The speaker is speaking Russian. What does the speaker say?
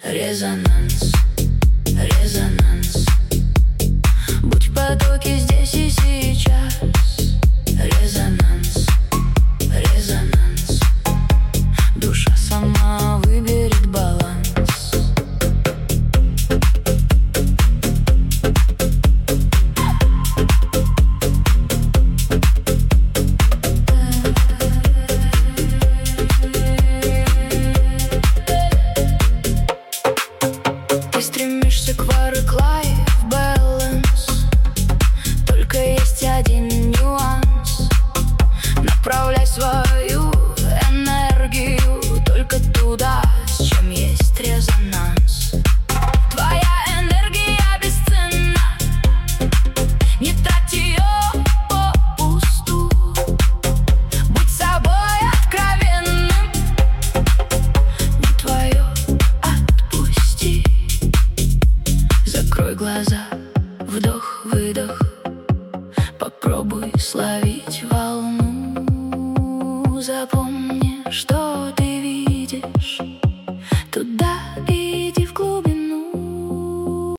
Резонанс, резонанс. Будь в потоке здесь и сейчас. Резонанс, резонанс. Душа сама выберет баланс. Ты стремишься к work-life balance. Только есть один нюанс. Направляй свою энергию только туда, с чем есть резонанс. Твоя энергия бесценна, не трать ее попусту. Будь собой откровенным, не твое отпусти. Закрой глаза, вдох-выдох. Попробуй словить волну. Запомни, что ты видишь.